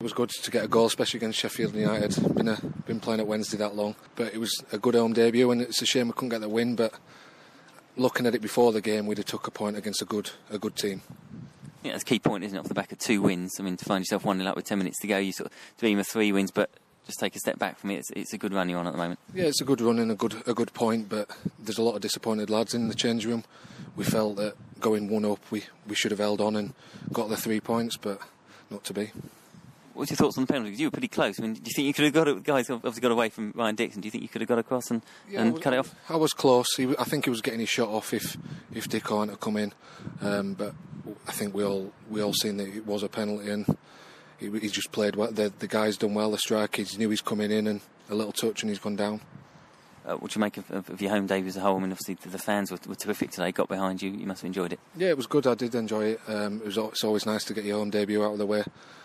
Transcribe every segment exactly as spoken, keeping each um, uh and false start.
It was good to get a goal, especially against Sheffield United. Been a, been playing at Wednesday that long, but it was a good home debut, and it's a shame we couldn't get the win. But looking at it before the game, we'd have took a point against a good a good team. Yeah, that's a key point, isn't it? Off the back of two wins, I mean, to find yourself one nil up with ten minutes to go, you sort of dream of three wins, but just take a step back from it. It's, it's a good run you're on at the moment. Yeah, it's a good run and a good a good point, but there's a lot of disappointed lads in the change room. We felt that going one up, we, we should have held on and got the three points, but not to be. What's your thoughts on the penalty? Because you were pretty close. I mean, do you think you could have got it? Guys obviously got away from Ryan Dixon. Do you think you could have got across and, yeah, and cut it off? I was close. He, I think he was getting his shot off if if Dick hadn't come in. Um, but I think we all we all seen that it was a penalty, and he, he just played well. The, the guy's done well. The striker, he knew he's coming in, and a little touch, and he's gone down. Uh, what do you make of, of, of your home debut as a whole? I mean, obviously the fans were, were terrific today. Got behind you. You must have enjoyed it. Yeah, it was good. I did enjoy it. Um, it was. It's always nice to get your home debut out of the way.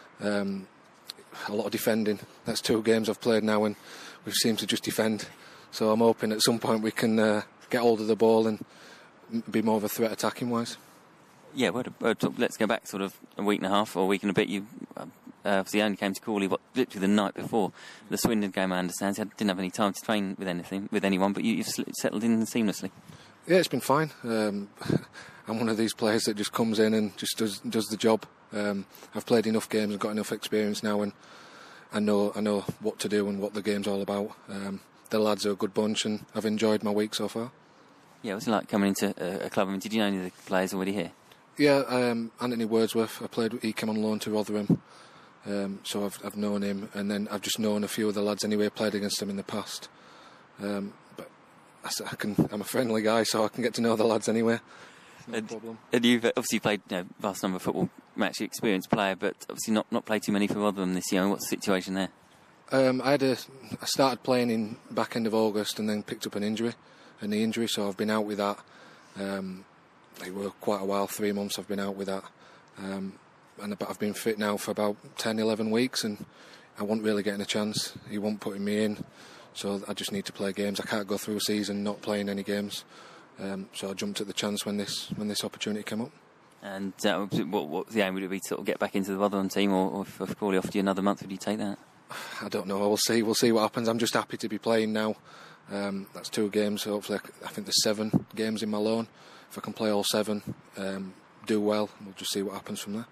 Um, a lot of defending. That's two games I've played now, and we've seemed to just defend. So I'm hoping at some point we can uh, get hold of the ball and be more of a threat attacking wise. Yeah, well, uh, let's go back sort of a week and a half or a week and a bit. You uh, obviously only came to Crawley what, literally the night before the Swindon game. I understand. So you didn't have any time to train with anything with anyone, but you, you've settled in seamlessly. Yeah, it's been fine. Um, I'm one of these players that just comes in and just does does the job. Um, I've played enough games and got enough experience now, and I know I know what to do and what the game's all about. Um, the lads are a good bunch, and I've enjoyed my week so far. Yeah, what's it like coming into a, a club? I mean, did you know any of the players already here? Yeah, um, Anthony Wordsworth. I played. He came on loan to Rotherham, um, so I've I've known him, and then I've just known a few of the lads anyway. Played against them in the past, um, but I, I can. I'm a friendly guy, so I can get to know the lads anyway. No and, problem. And you've obviously played you know, vast number of football match experienced player, but obviously not, not played too many for Rotherham this year. What's the situation there? Um, I had a. I started playing in back end of August and then picked up an injury, a knee injury. So I've been out with that. Um, it was quite a while, three months. I've been out with that, um, and I've been fit now for about ten, eleven weeks, and I wasn't really getting a chance. He wasn't putting me in, so I just need to play games. I can't go through a season not playing any games. Um, so I jumped at the chance when this when this opportunity came up. And uh, what, what the aim would it be to sort of get back into the Rotherham team, or, or if, if Crawley offered you another month, would you take that? I don't know. We'll see. We'll see what happens. I'm just happy to be playing now. Um, that's two games. So hopefully, I think there's seven games in my loan. If I can play all seven, um, do well, we'll just see what happens from there.